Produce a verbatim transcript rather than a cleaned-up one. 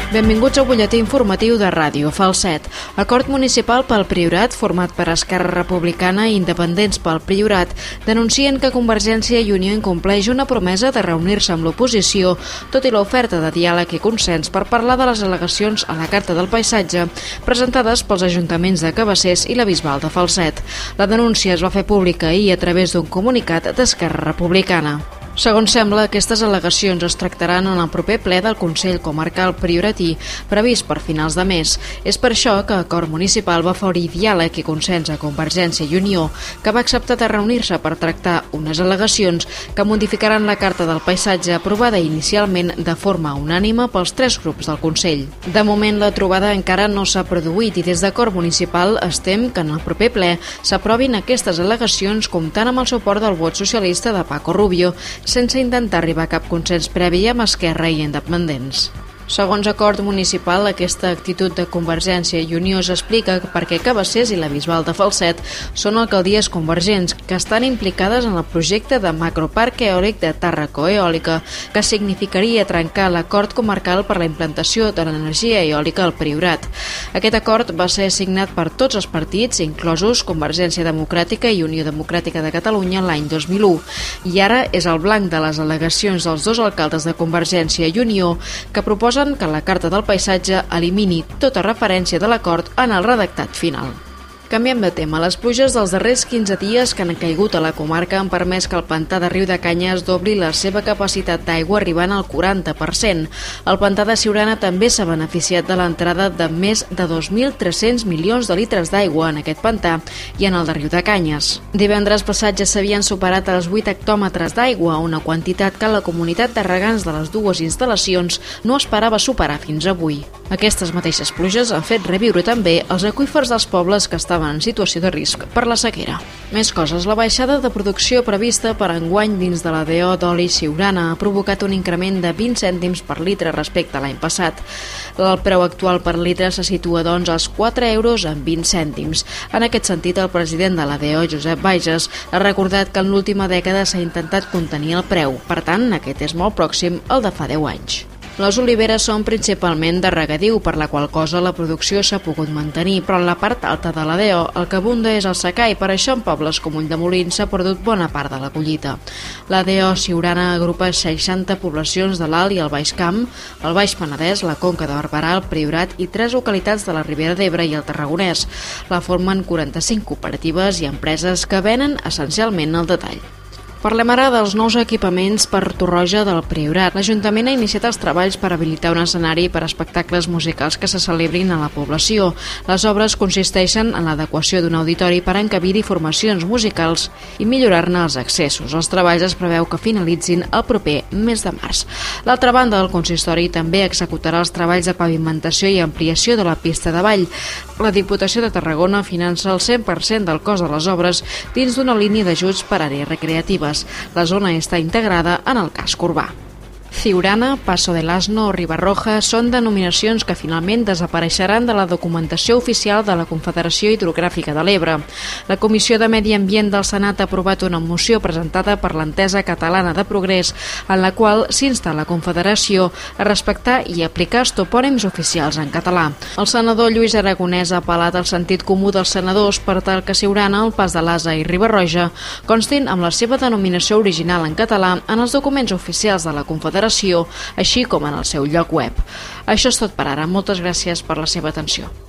Benvinguts al butlletí informatiu de Ràdio Falset. Acord municipal pel Priorat, format per Esquerra Republicana i Independents pel Priorat, denuncien que Convergència i Unió incompleix una promesa de reunir-se amb l'oposició, tot i l'oferta de diàleg i consens per parlar de les al·legacions a la Carta del Paisatge presentades pels ajuntaments de Cabassers i la Bisbal de Falset. La denúncia es va fer pública ahir a través d'un comunicat d'Esquerra Republicana. Segons sembla, aquestes al·legacions es tractaran en el proper ple del Consell Comarcal Prioratí, previst per finals de mes. És per això que Acord Municipal va oferir diàleg i consens a Convergència i Unió, que va acceptar de reunir-se per tractar unes al·legacions que modificaran la Carta del Paisatge aprovada inicialment de forma unànime pels tres grups del Consell. De moment, la trobada encara no s'ha produït i des d'Acord Municipal es tem que en el proper ple s'aprovin aquestes al·legacions comptant amb el suport del vot socialista de Paco Rubio, sense intentar arribar a cap consens previ amb Esquerra i Independents. Segons Acord Municipal, aquesta actitud de Convergència i Unió s'explica perquè Cabassers i la Bisbal de Falset són alcaldies convergents que estan implicades en el projecte de macroparc eòlic de Tàrraco Eòlica, que significaria trencar l'acord comarcal per la implantació de l'energia eòlica al Priorat. Aquest acord va ser signat per tots els partits, inclosos Convergència Democràtica i Unió Democràtica de Catalunya l'any dos mil u, i ara és el blanc de les al·legacions dels dos alcaldes de Convergència i Unió que proposen que la Carta del Paisatge elimini tota referència de l'acord en el redactat final. Canviem de tema. Les pluges dels darrers quinze dies que han caigut a la comarca han permès que el pantà de Riudecanyes dobli la seva capacitat d'aigua arribant al quaranta per cent. El pantà de Siurana també s'ha beneficiat de l'entrada de més de dos mil tres-cents milions de litres d'aigua en aquest pantà i en el de Riudecanyes. Divendres passat ja s'havien superat els vuit hectòmetres d'aigua, una quantitat que la comunitat de regants de les dues instal·lacions no esperava superar fins avui. Aquestes mateixes pluges han fet reviure també els aqüífers dels pobles que estaven en situació de risc per la sequera. Més coses. La baixada de producció prevista per enguany dins de la D O d'oli Siurana ha provocat un increment de vint cèntims per litre respecte a l'any passat. El preu actual per litre se situa doncs als quatre euros amb vint cèntims. En aquest sentit, el president de la D O, Josep Bages, ha recordat que en l'última dècada s'ha intentat contenir el preu. Per tant, aquest és molt pròxim al de fa deu anys. Les oliveres són principalment de regadiu, per la qual cosa la producció s'ha pogut mantenir, però en la part alta de la D O el que abunda és el secà i per això en pobles com Ulldemolins s'ha perdut bona part de la collita. La D O Siurana agrupa seixanta poblacions de l'Alt i el Baix Camp, el Baix Penedès, la Conca de Barberà, el Priorat i tres localitats de la Ribera d'Ebre i el Tarragonès. La formen quaranta-cinc cooperatives i empreses que venen essencialment al detall. Parlem ara dels nous equipaments per Torroja del Priorat. L'Ajuntament ha iniciat els treballs per habilitar un escenari per a espectacles musicals que se celebrin a la població. Les obres consisteixen en l'adequació d'un auditori per encabir-hi formacions musicals i millorar-ne els accessos. Els treballs es preveu que finalitzin el proper mes de març. L'altra banda, el consistori també executarà els treballs de pavimentació i ampliació de la pista de ball. La Diputació de Tarragona finança el cent per cent del cost de les obres dins d'una línia d'ajuts per àrees recreatives. La zona està integrada en el casc urbà. Ciurana, Paso de l'Asno o Ribarroja són denominacions que finalment desapareixeran de la documentació oficial de la Confederació Hidrogràfica de l'Ebre. La Comissió de Medi Ambient del Senat ha aprovat una moció presentada per l'Entesa Catalana de Progrés en la qual s'insta la Confederació a respectar i aplicar els topònims oficials en català. El senador Lluís Aragonès ha apel·lat al sentit comú dels senadors per tal que Ciurana, el Pas de l'Asa i Ribarroja constin amb la seva denominació original en català en els documents oficials de la Confederació, així com en el seu lloc web. Això és tot per ara. Moltes gràcies per la seva atenció.